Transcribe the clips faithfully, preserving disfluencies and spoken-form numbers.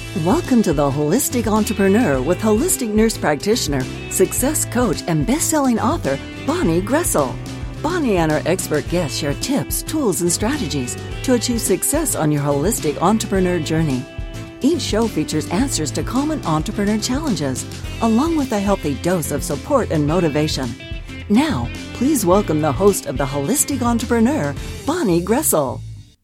Welcome to The Holistic Entrepreneur with holistic nurse practitioner, success coach, and best-selling author, Bonnie Gressel. Bonnie and her expert guests share tips, tools, and strategies to achieve success on your holistic entrepreneur journey. Each show features answers to common entrepreneur challenges, along with a healthy dose of support and motivation. Now, please welcome the host of The Holistic Entrepreneur, Bonnie Gressel.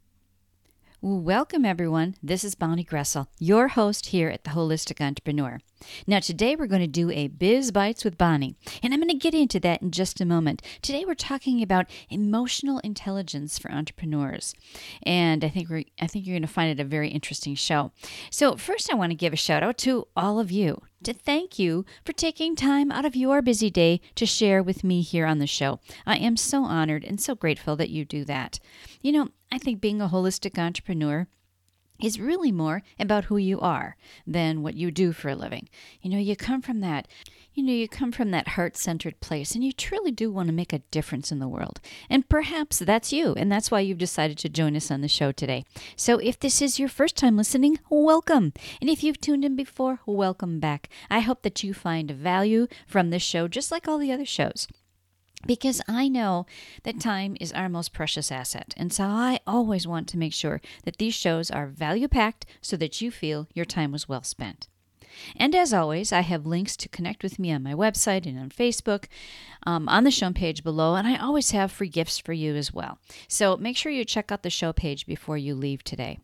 Welcome, everyone. This is Bonnie Gressel, your host here at The Holistic Entrepreneur. Now, today we're going to do a Biz Bites with Bonnie, and I'm going to get into that in just a moment. Today we're talking about emotional intelligence for entrepreneurs, and I think we're I think you're going to find it a very interesting show. So, first, I want to give a shout out to all of you, to thank you for taking time out of your busy day to share with me here on the show. I am so honored and so grateful that you do that. You know, I think being a holistic entrepreneur is really more about who you are than what you do for a living. You know, you come from that, you know, you come from that heart-centered place, and you truly do want to make a difference in the world. And perhaps that's you, and that's why you've decided to join us on the show today. So if this is your first time listening, welcome. And if you've tuned in before, welcome back. I hope that you find value from this show, just like all the other shows. Because I know that time is our most precious asset. And so I always want to make sure that these shows are value-packed so that you feel your time was well spent. And as always, I have links to connect with me on my website and on Facebook, um, on the show page below. And I always have free gifts for you as well. So make sure you check out the show page before you leave today.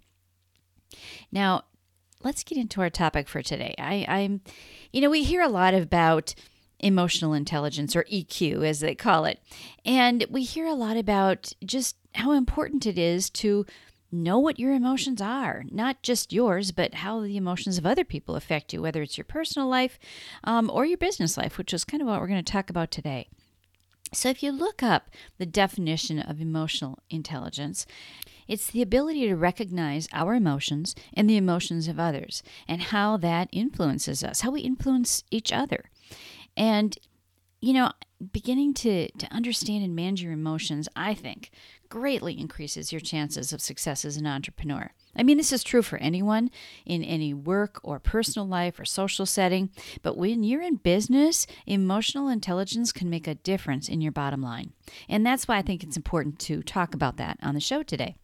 Now, let's get into our topic for today. I, I'm, you know, we hear a lot about emotional intelligence, or E Q as they call it. And we hear a lot about just how important it is to know what your emotions are, not just yours, but how the emotions of other people affect you, whether it's your personal life um, or your business life, which is kind of what we're going to talk about today. So if you look up the definition of emotional intelligence, it's the ability to recognize our emotions and the emotions of others, and how that influences us, how we influence each other. And, you know, beginning to, to understand and manage your emotions, I think, greatly increases your chances of success as an entrepreneur. I mean, this is true for anyone in any work or personal life or social setting. But when you're in business, emotional intelligence can make a difference in your bottom line. And that's why I think it's important to talk about that on the show today.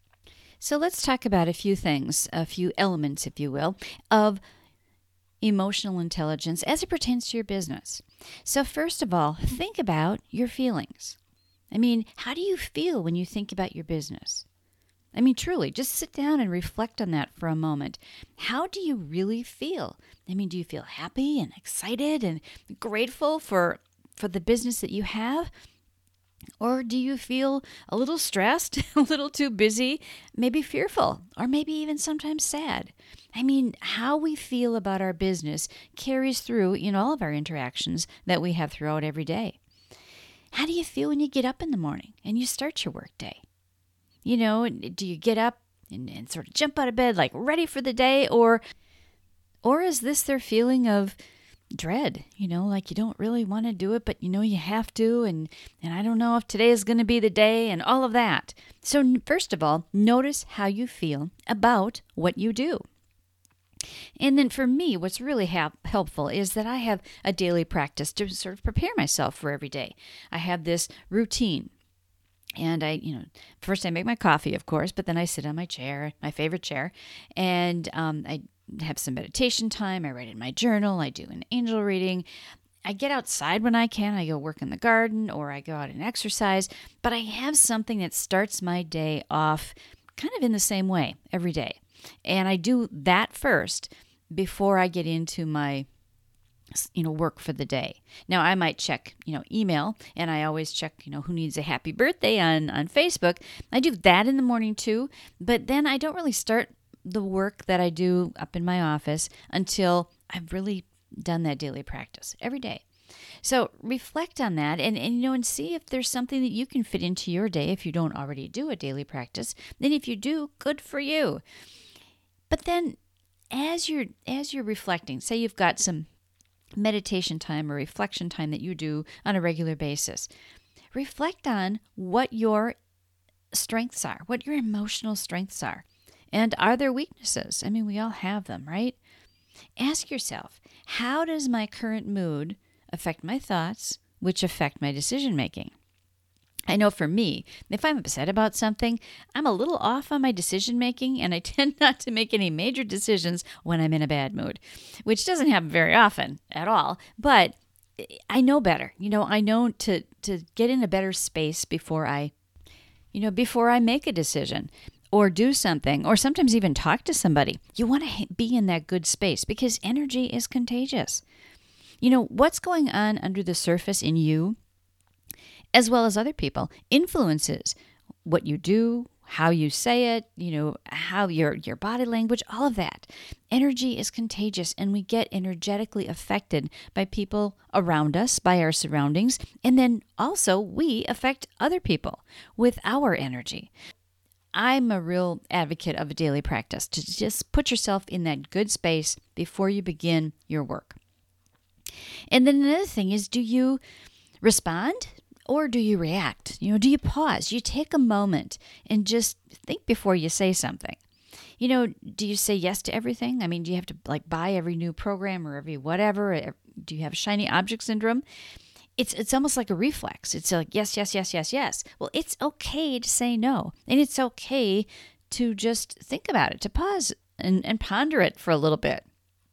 So let's talk about a few things, a few elements, if you will, of emotional intelligence as it pertains to your business. So first of all, think about your feelings. I mean, how do you feel when you think about your business? I mean, truly, just sit down and reflect on that for a moment. How do you really feel? I mean, do you feel happy and excited and grateful for, for the business that you have? Or do you feel a little stressed, a little too busy, maybe fearful, or maybe even sometimes sad? I mean, how we feel about our business carries through in all of our interactions that we have throughout every day. How do you feel when you get up in the morning and you start your work day? You know, do you get up and, and sort of jump out of bed like ready for the day? Or, or is this their feeling of dread, you know, like you don't really want to do it, but you know you have to, and, and I don't know if today is going to be the day, and all of that. So first of all, notice how you feel about what you do. And then for me, what's really ha- helpful is that I have a daily practice to sort of prepare myself for every day. I have this routine. And I, you know, first I make my coffee, of course, but then I sit on my chair, my favorite chair, and um, I have some meditation time. I write in my journal. I do an angel reading. I get outside when I can. I go work in the garden, or I go out and exercise. But I have something that starts my day off kind of in the same way every day. And I do that first before I get into my you know, work for the day. Now, I might check, you know, email, and I always check, you know, who needs a happy birthday on, on Facebook. I do that in the morning too, but then I don't really start the work that I do up in my office until I've really done that daily practice every day. So reflect on that and, and, you know, and see if there's something that you can fit into your day if you don't already do a daily practice. Then if you do, good for you. But then as you're, as you're reflecting, say you've got some meditation time or reflection time that you do on a regular basis, reflect on what your strengths are, what your emotional strengths are. And are there weaknesses? I mean, we all have them, right? Ask yourself, how does my current mood affect my thoughts, which affect my decision making? I know for me, if I'm upset about something, I'm a little off on my decision making, and I tend not to make any major decisions when I'm in a bad mood, which doesn't happen very often at all. But I know better. You know, I know to to get in a better space before I, you know, before I make a decision or do something, or sometimes even talk to somebody. You want to be in that good space because energy is contagious. You know, what's going on under the surface in you, as well as other people, influences what you do, how you say it, you know, how your, your body language, all of that. Energy is contagious, and we get energetically affected by people around us, by our surroundings, and then also we affect other people with our energy. I'm a real advocate of a daily practice to just put yourself in that good space before you begin your work. And then another thing is, do you respond? Or do you react? You know, do you pause? You take a moment and just think before you say something. You know, do you say yes to everything? I mean, do you have to like buy every new program or every whatever? Do you have shiny object syndrome? It's it's almost like a reflex. It's like yes, yes, yes, yes, yes. Well, it's okay to say no. And it's okay to just think about it, to pause and, and ponder it for a little bit.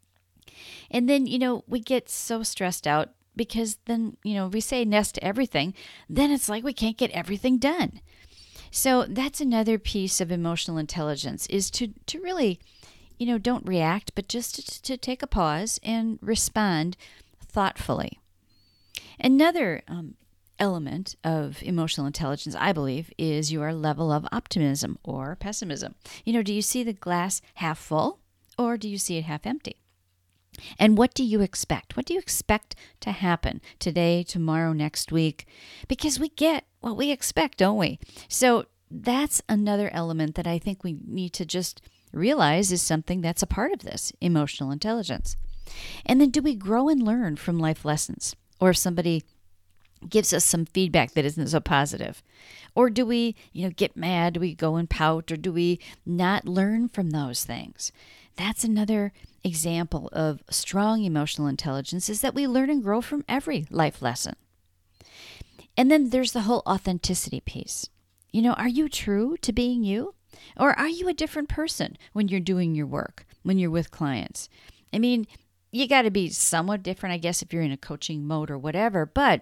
And then, you know, we get so stressed out because then, you know, we say yes to everything, then it's like we can't get everything done. So that's another piece of emotional intelligence, is to, to really, you know, don't react, but just to, to take a pause and respond thoughtfully. Another um, element of emotional intelligence, I believe, is your level of optimism or pessimism. You know, do you see the glass half full or do you see it half empty? And what do you expect? What do you expect to happen today, tomorrow, next week? Because we get what we expect, don't we? So that's another element that I think we need to just realize is something that's a part of this emotional intelligence. And then do we grow and learn from life lessons? Or if somebody gives us some feedback that isn't so positive? Or do we, you know, get mad? Do we go and pout? Or do we not learn from those things? That's another example of strong emotional intelligence, is that we learn and grow from every life lesson. And then there's the whole authenticity piece. You know, are you true to being you? Or are you a different person when you're doing your work, when you're with clients? I mean, you got to be somewhat different, I guess, if you're in a coaching mode or whatever, but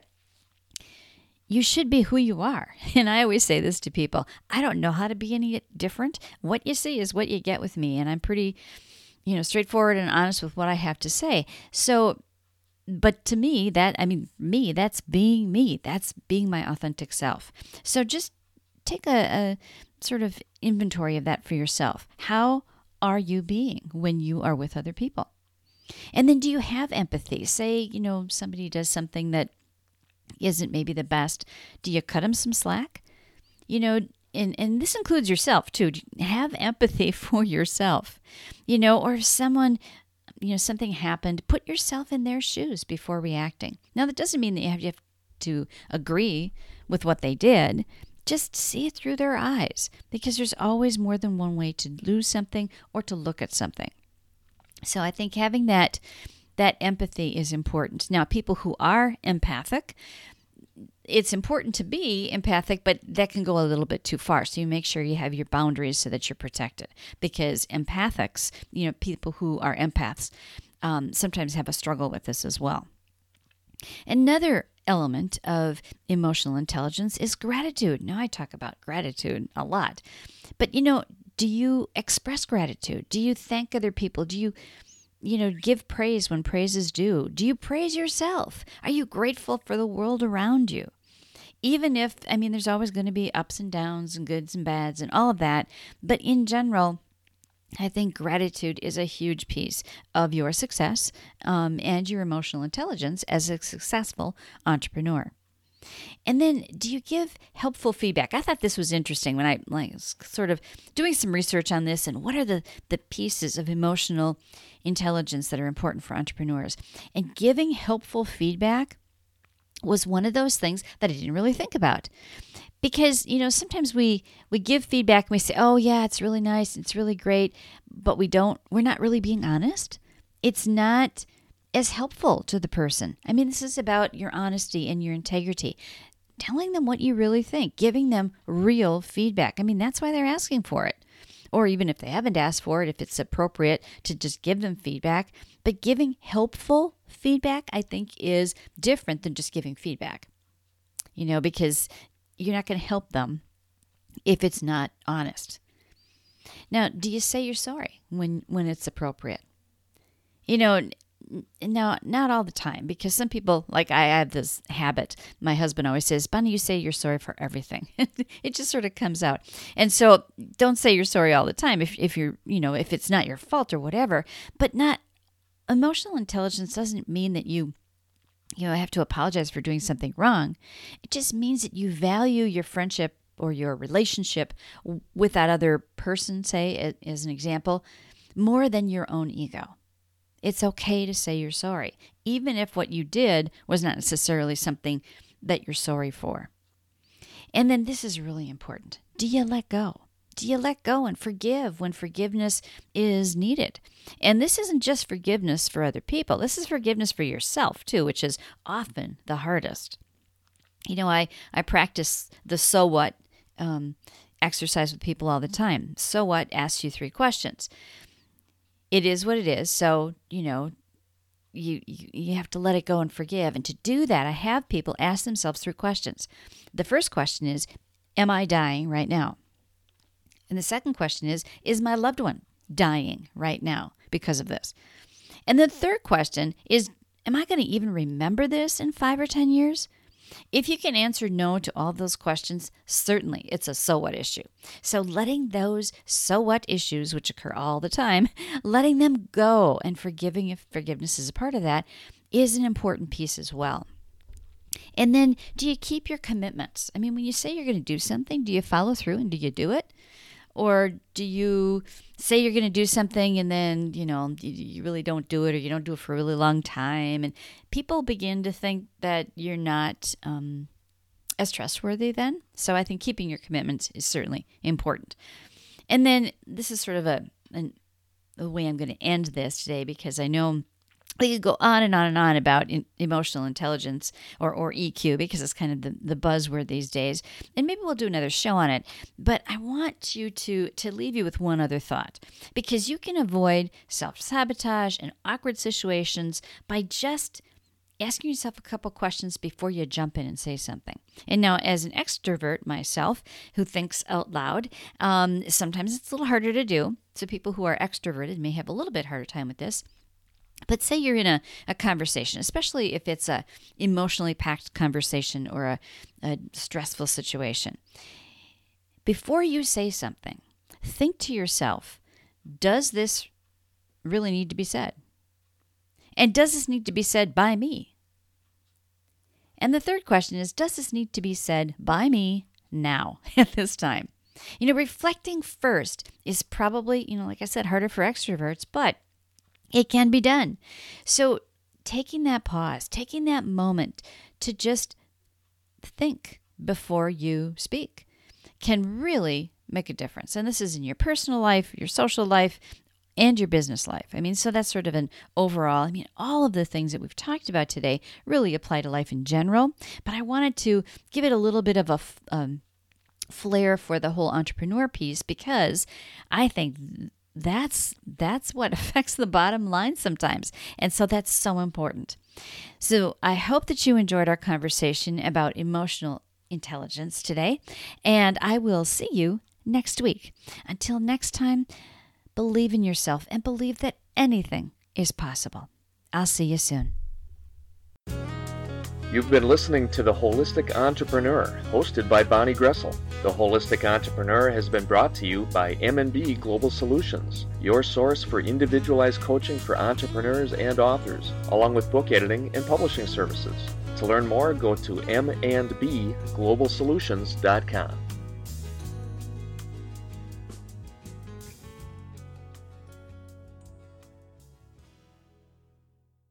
you should be who you are. And I always say this to people, I don't know how to be any different. What you see is what you get with me. And I'm pretty, you know, straightforward and honest with what I have to say. So, but to me, that, I mean, me, that's being me. That's being my authentic self. So just take a, a sort of inventory of that for yourself. How are you being when you are with other people? And then do you have empathy? Say, you know, somebody does something that isn't maybe the best. Do you cut them some slack? You know, and, and this includes yourself too. Have empathy for yourself. You know, or if someone, you know, something happened, put yourself in their shoes before reacting. Now, that doesn't mean that you have, you have to agree with what they did. Just see it through their eyes, because there's always more than one way to lose something or to look at something. So I think having that that empathy is important. Now, people who are empathic, it's important to be empathic, but that can go a little bit too far. So you make sure you have your boundaries so that you're protected, because empathics, you know, people who are empaths, um, sometimes have a struggle with this as well. Another element of emotional intelligence is gratitude. Now, I talk about gratitude a lot, but, you know, do you express gratitude? Do you thank other people? Do you, you know, give praise when praise is due? Do you praise yourself? Are you grateful for the world around you? Even if, I mean, there's always going to be ups and downs and goods and bads and all of that, but in general, I think gratitude is a huge piece of your success um, and your emotional intelligence as a successful entrepreneur. And then, do you give helpful feedback? I thought this was interesting when I like was sort of doing some research on this, and what are the, the pieces of emotional intelligence that are important for entrepreneurs. And giving helpful feedback was one of those things that I didn't really think about. Because, you know, sometimes we, we give feedback and we say, oh, yeah, it's really nice, it's really great, but we don't, we're not really being honest. It's not as helpful to the person. I mean, this is about your honesty and your integrity. Telling them what you really think, giving them real feedback. I mean, that's why they're asking for it. Or even if they haven't asked for it, if it's appropriate to just give them feedback. But giving helpful feedback, I think, is different than just giving feedback. You know, because you're not going to help them if it's not honest. Now, do you say you're sorry when, when it's appropriate? You know, now, not all the time, because some people, like I have this habit. My husband always says, Bonnie, you say you're sorry for everything. It just sort of comes out. And so don't say you're sorry all the time if, if you're, you know, if it's not your fault or whatever. But not, emotional intelligence doesn't mean that you you know, have to apologize for doing something wrong. It just means that you value your friendship or your relationship with that other person, say, as an example, more than your own ego. It's okay to say you're sorry, even if what you did was not necessarily something that you're sorry for. And then this is really important. Do you let go? Do you let go and forgive when forgiveness is needed? And this isn't just forgiveness for other people. This is forgiveness for yourself, too, which is often the hardest. You know, I, I practice the so what um, exercise with people all the time. So what asks you three questions. It is what it is. So, you know, you, you, you have to let it go and forgive. And to do that, I have people ask themselves three questions. The first question is, am I dying right now? And the second question is, is my loved one dying right now because of this? And the third question is, am I going to even remember this in five or ten years? If you can answer no to all those questions, certainly it's a so what issue. So letting those so what issues, which occur all the time, letting them go and forgiving, if forgiveness is a part of that, is an important piece as well. And then, do you keep your commitments? I mean, when you say you're going to do something, do you follow through and do you do it? Or do you say you're going to do something and then, you know, you really don't do it, or you don't do it for a really long time? And people begin to think that you're not um, as trustworthy then. So I think keeping your commitments is certainly important. And then this is sort of a, a, a way I'm going to end this today, because I know we could go on and on and on about in, emotional intelligence or, or E Q, because it's kind of the, the buzzword these days. And maybe we'll do another show on it. But I want you to, to leave you with one other thought, because you can avoid self-sabotage and awkward situations by just asking yourself a couple questions before you jump in and say something. And now, as an extrovert myself who thinks out loud, um, sometimes it's a little harder to do. So people who are extroverted may have a little bit harder time with this. But say you're in a, a conversation, especially if it's a emotionally packed conversation or a, a stressful situation. Before you say something, think to yourself, does this really need to be said? And does this need to be said by me? And the third question is, does this need to be said by me now at this time? You know, reflecting first is probably, you know, like I said, harder for extroverts, but it can be done. So taking that pause, taking that moment to just think before you speak can really make a difference. And this is in your personal life, your social life, and your business life. I mean, so that's sort of an overall, I mean, all of the things that we've talked about today really apply to life in general. But I wanted to give it a little bit of a um, flair for the whole entrepreneur piece, because I think That's that's what affects the bottom line sometimes. And so that's so important. So I hope that you enjoyed our conversation about emotional intelligence today. And I will see you next week. Until next time, believe in yourself and believe that anything is possible. I'll see you soon. You've been listening to The Holistic Entrepreneur, hosted by Bonnie Gressel. The Holistic Entrepreneur has been brought to you by M and B Global Solutions, your source for individualized coaching for entrepreneurs and authors, along with book editing and publishing services. To learn more, go to m and b global solutions dot com.